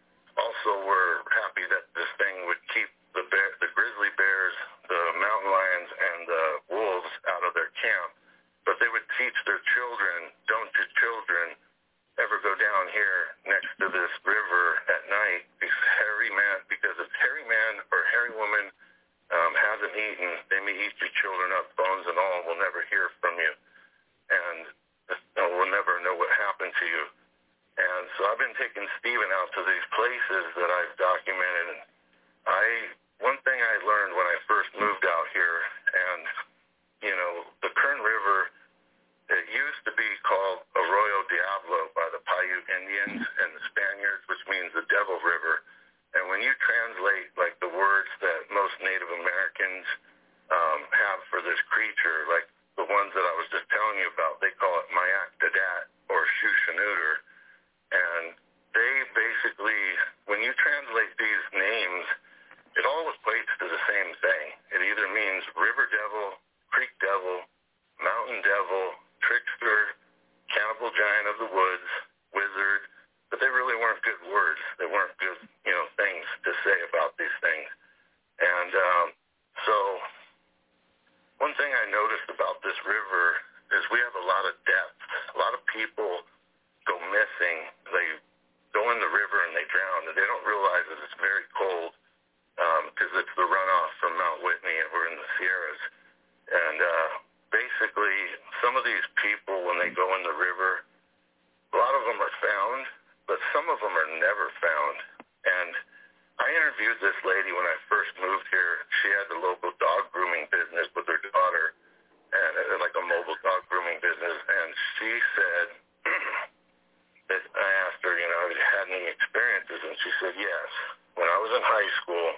also were happy that this thing would keep the bear, the grizzly bears, the mountain lions, and the wolves out of their camp. But they would teach their children, don't you children ever go down here next to this river at night, because hairy man, because if hairy man or hairy woman um, hasn't eaten, they may eat your children up, bones and all, will never hear from you, and uh, we'll never know what happened to you. And so I've been taking Stephen out to these places that I've documented. And I, one thing I learned when I first moved out here, and you know, the Kern River, it used to be called Arroyo Diablo by the Paiute Indians and the Spaniards, which means the Devil River. And when you translate like the words that most Native Americans um, have for this creature, like the ones that I was just telling you about, they call it Mayak Dadat or Shushanuter. And they basically, when you translate these names, it all equates to the same thing. It either means river devil, creek devil, mountain devil, trickster, cannibal giant of the woods, wizard, but they really weren't good words. They weren't good, you know, things to say about these things. And um, so one thing I noticed about this river is we have a lot of depth. A lot of people go missing. They go in the river and they drown, and they don't realize that it's very cold because um, it's the runoff from Mount Whitney, and we're in the Sierras. And uh, basically, some of these people, when they go in the river, a lot of them are found, but some of them are never found. And I interviewed this lady when I first moved here. She had the local dog grooming business with her daughter, and uh, like a mobile dog grooming business. And she said that I asked her, you know, have you had any experiences? And she said, yes. When I was in high school,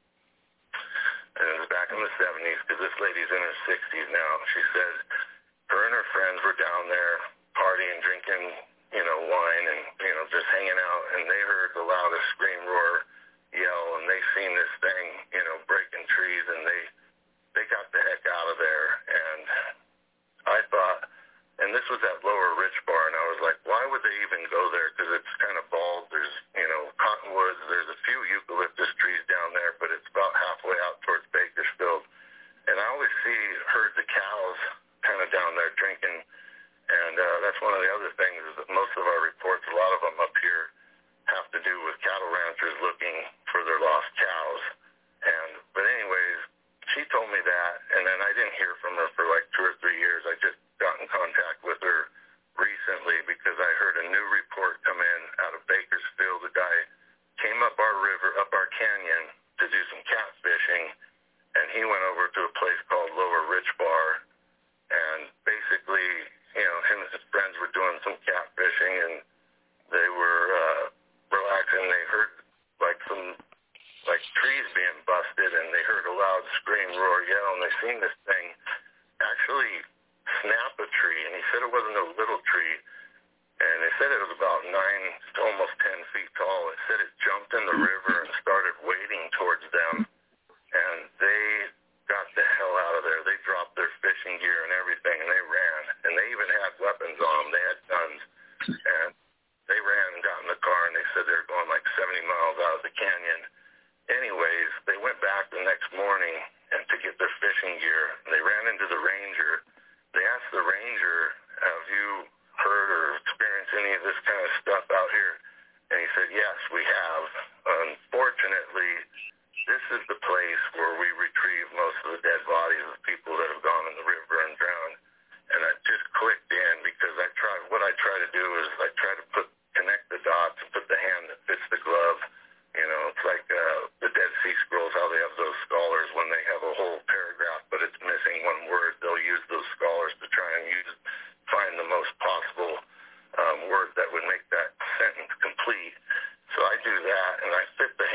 and it was back in the seventies, because this lady's in her sixties now, she said her and her friends were down there partying, drinking, you know, wine and, you know, just hanging out, and they heard the loudest scream, roar, yell, and they seen this thing, you know, breaking trees, and they, they got the heck out of there. And I thought, and this was at Lower Rich Bar, and I was like, why would they even go there? Because it's kind of bald. There's, you know, cottonwoods. There's a few eucalyptus trees down there, but it's about halfway out towards Bakersfield. And I always see herds of cows kind of down there drinking. And uh, that's one of the other things is that most of our reports, a lot of them up here, have to do with cattle ranchers looking for their lost cows. And but anyways, she told me that, and then I didn't hear from her for like two or three years. I just got in contact with her recently because I heard a new report come in out of Bakersfield. The guy came up our river, up our canyon to do some catfishing, and he went over to a place called Lower Rich Bar, and basically, you know, him and his friends were doing some catfishing, and they were uh, relaxing. They heard like some like trees being busted, and they heard a loud scream, roar, yell, and they seen this thing actually snap a tree, and he said it wasn't a little tree, and they said it was about nine to almost ten feet tall. It said it jumped in the river and started wading towards them, and they got the hell out of there. They dropped their fishing gear and everything, and they ran, and they even had weapons on them. They had guns, and they ran and got in the car, and they said they were going like seventy miles out of the canyon. Anyways, they went back the next morning and to get their fishing gear, and they ran into the ranger. They asked the ranger, have you heard or experienced any of this kind of stuff out here? And he said, yes, we have. Unfortunately,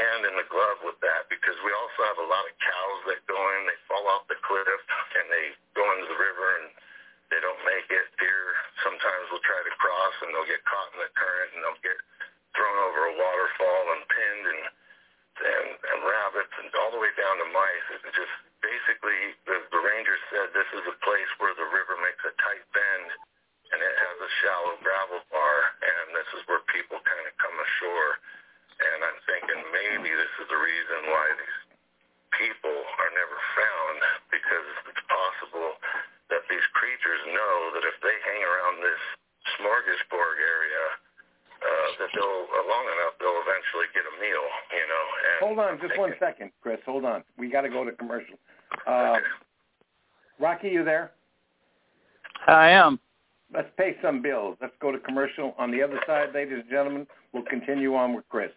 hand in the glove with that because we also have a lot of cows that go in, they fall off the cliff, and they go into the river, and they don't make it. Deer sometimes will try to cross, and they'll get caught in the current, and they'll get thrown over a waterfall and pinned, and and, and rabbits, and all the way down to mice. It's just basically, the, the ranger said this is a place where the river makes a tight bend, and it has a shallow gravel bar, and this is where people kind of come ashore. And I'm thinking maybe this is the reason why these people are never found, because it's possible that these creatures know that if they hang around this smorgasbord area, uh, that they'll, uh, long enough, they'll eventually get a meal, you know. And hold on just one second, Chris. Hold on. We got to go to commercial. Uh, okay. Rocky, you there? I am. Let's pay some bills. Let's go to commercial. On the other side, ladies and gentlemen, we'll continue on with Chris.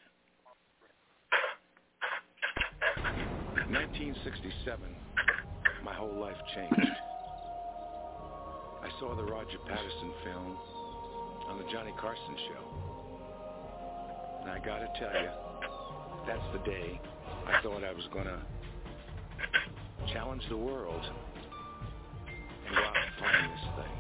nineteen sixty-seven, my whole life changed. I saw the Roger Patterson film on the Johnny Carson show. And I gotta tell you, that's the day I thought I was gonna challenge the world and go out and find this thing.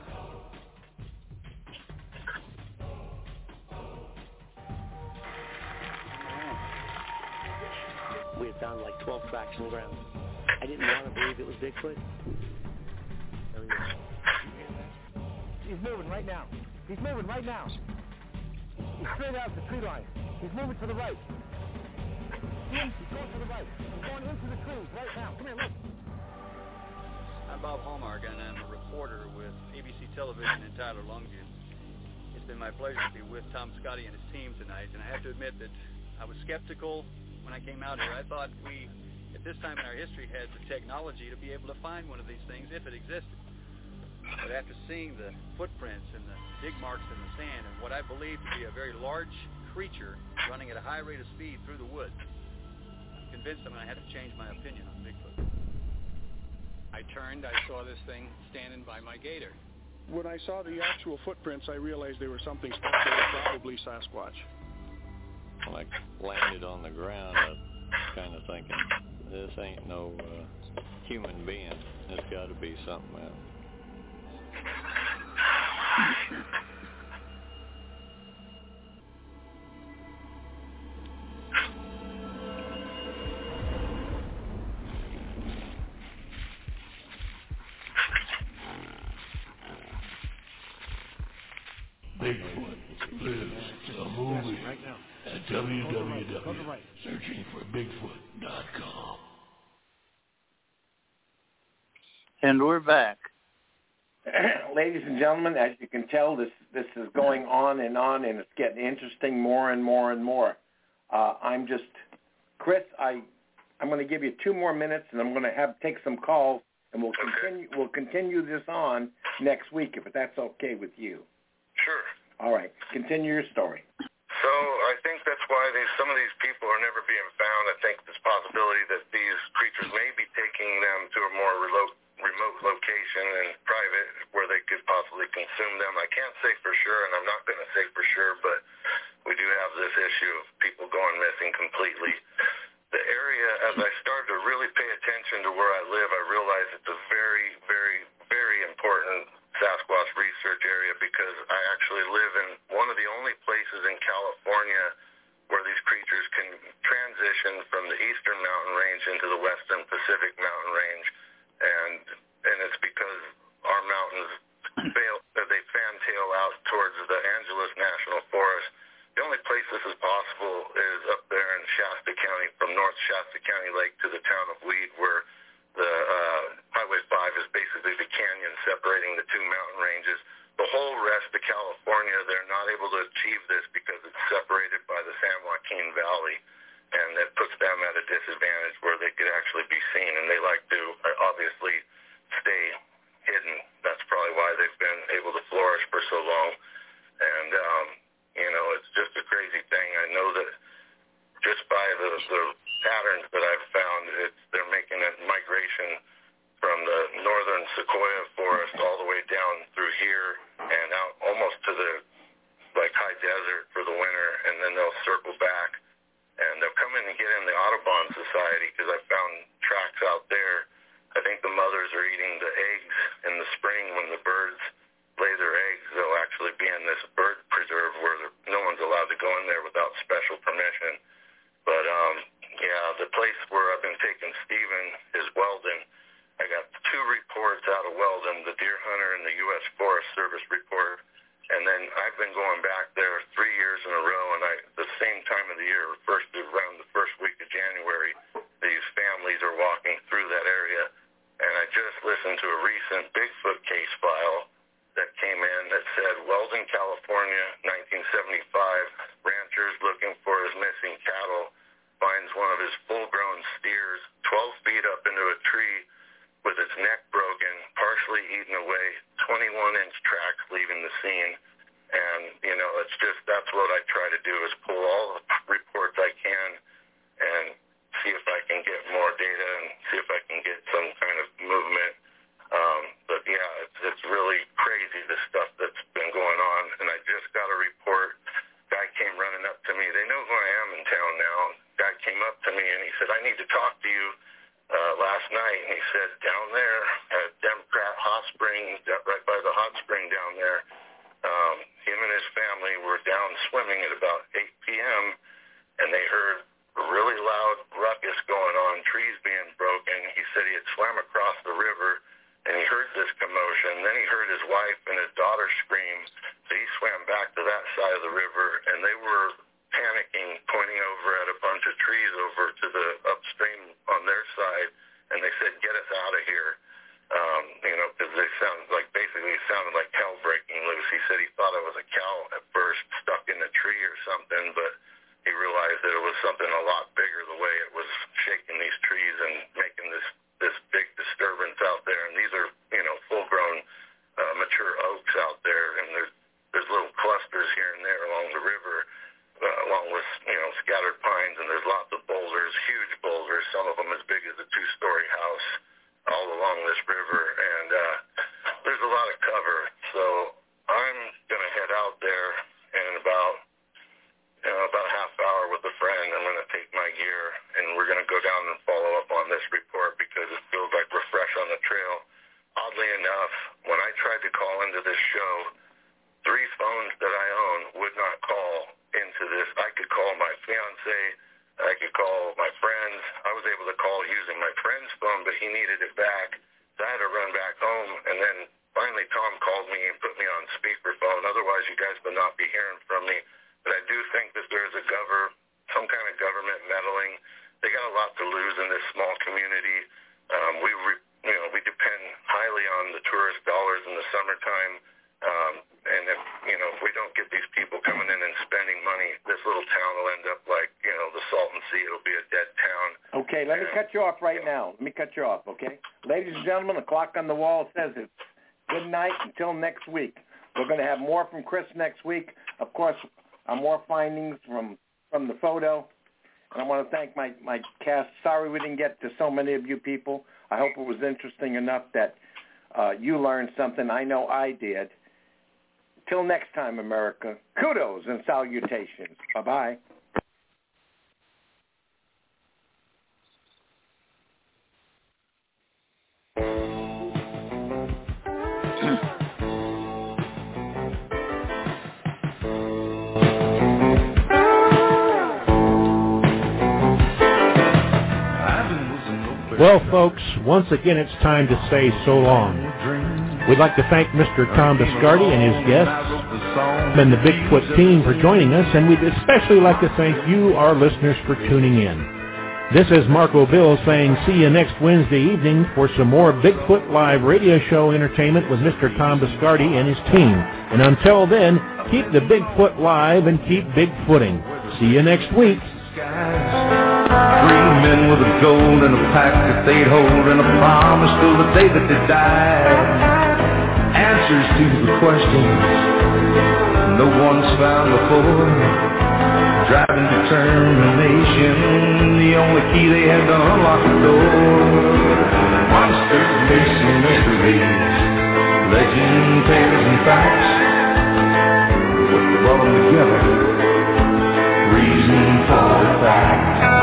We had found like twelve tracks in the ground. I didn't want to believe it was Bigfoot. There he is. He's moving right now. He's moving right now. He's straight out the tree line. He's moving to the right. See him? He's going to the right. He's going into the trees right now. Come here, look. I'm Bob Hallmark, and I'm a reporter with A B C Television in Tyler, Longview. It's been my pleasure to be with Tom Scotty and his team tonight, and I have to admit that I was skeptical when I came out here. I thought we, at this time in our history, had the technology to be able to find one of these things if it existed. But after seeing the footprints and the dig marks in the sand and what I believe to be a very large creature running at a high rate of speed through the woods, I'm convinced I'm going to have to change my opinion on Bigfoot. I turned, I saw this thing standing by my gator. When I saw the actual footprints, I realized they were something special, probably Sasquatch. Like landed on the ground, I was kind of thinking, this ain't no uh, human being. It's got to be something else. Bigfoot lives a movie right now. At w w w dot searching for bigfoot dot com. And we're back. Ladies and gentlemen, as you can tell, this this is going on and on, and it's getting interesting more and more and more. Uh, I'm just, Chris, I I'm going to give you two more minutes, and I'm going to have take some calls, and we'll continue we'll continue this on next week if that's okay with you. Sure. All right, continue your story. So I think that's why these, some of these people are never being found. I think there's a possibility that these creatures may be taking them to a more remote, remote location and private where they could possibly consume them. I can't say for sure, and I'm not going to say for sure, but we do have this issue of people going missing completely. The area, as I started to really pay attention to where I live, I realized it's a very, very, very important Sasquatch research area because I actually live in one of the only places in California where these creatures can transition from the eastern mountain range into the western Pacific mountain range, and and it's because our mountains fail, they fantail out towards the Angeles National Forest. The only place this is possible is up there in Shasta County, from North Shasta County Lake to the town of Weed, where the uh, Highway five is basically the canyon separating the two mountain ranges. The whole rest of California, they're not able to achieve this because it's separated by the San Joaquin Valley, and that puts them at a disadvantage where they could actually be seen, and they like to obviously stay hidden. That's probably why they've been able to flourish for so long. And, um, you know, it's just a crazy thing. I know that just by the, the patterns that I've found, it's, they're making a migration from the northern sequoia forest all the way down through here and out almost to the like high desert for the winter, and then they'll circle back and they'll come in in the Audubon Society because I found tracks out there. I think the mothers are eating the eggs in the spring when the birds lay their eggs. They'll actually be in this bird preserve where no one's allowed to go in there without special permission. But, um, yeah, the place where I've been taking Stephen is Weldon. I got two reports out of Weldon, the deer hunter and the U S Forest Service report. And then I've been going back there three years in a row, and I, the same time of the year, first around the first week of January, these families are walking through that area. And I just listened to a recent Bigfoot case file that came in that said, Weldon, California, nineteen seventy-five, ranchers looking for his missing cattle, finds one of his full-grown steers twelve feet up into a tree with its neck broken, partially eaten away, twenty-one inch tracks leaving the scene. And, you know, it's just, that's what I try to do is pull all the reports I can and see if I can get more data and see if I can get some kind of movement. Um, but, yeah, it's, it's really crazy, the stuff that's been going on. And I just got a report. Guy came running up to me. They know who I am in town now. Guy came up to me and he said, I need to talk to you. Uh, last night, and he said, down there at Democrat Hot Spring, right by the hot spring down there, um, him and his family were down swimming at about eight p.m., and they heard a really loud ruckus going on, trees being broken. He said he had swam across the river, and he heard this commotion. Then he heard his wife and his daughter scream, so he swam back to that side of the river, and they were panicking, pointing over at a bunch of trees over to the upstream on their side, and they said, get us out of here. Um, you know, because they sounded like, basically it sounded like hell breaking loose. He said he thought it was a cow at first stuck in a tree or something, but he realized that it was something a lot bigger the way it was shaking these trees and making this, this big disturbance out there. And these are, you know, full-grown, uh, mature oaks out there, and there's, there's little clusters here and there along the river. Uh, along with, you know, scattered pines, and there's lots of boulders, huge boulders, some of them as big as a two-story house all along this river, and uh, there's a lot of cover. So I'm going to head out there in about, you know, about a half hour with a friend. I'm going to take my gear, and we're going to go down and follow up on this report because it feels like we're fresh on the trail. Oddly enough, when I tried to call into this show, three phones that I own would not call into this. I could call my fiance, I could call my friends. I was able to call using my friend's phone, but he needed it back. So I had to run back home, and then finally Tom called me and put me on speakerphone. Otherwise, you guys would not be hearing from me. But I do think that there's a gover, some kind of government meddling. They got a lot to lose in this small community. Um, we, re, you know, we depend highly on the tourist dollars in the summertime. Um, and if, you know, if we don't get these people coming in and spending money, this little town will end up like, you know, the Salton Sea. It'll be a dead town. Okay, let and, me cut you off right now. Let me cut you off, okay? Ladies and gentlemen, the clock on the wall says it's good night until next week. We're going to have more from Chris next week. Of course, uh, more findings from, from the photo. And I want to thank my, my cast. Sorry we didn't get to so many of you people. I hope it was interesting enough that uh, you learned something. I know I did. Till next time, America, kudos and salutations. Bye-bye. Well, folks, once again, it's time to say so long. We'd like to thank Mister Tom Biscardi and his guests and the Bigfoot team for joining us, and we'd especially like to thank you, our listeners, for tuning in. This is Marco Bill saying see you next Wednesday evening for some more Bigfoot Live radio show entertainment with Mister Tom Biscardi and his team. And until then, keep the Bigfoot live and keep Bigfooting. See you next week. Three men with a gold and a pack that they'd hold and a promise till the day that they died. Answers to the questions no one's found before. Driving determination, the only key they had to unlock the door. Monsters, myths, and mysteries, legend, tales, and facts. What brought them together? Reason for the fact.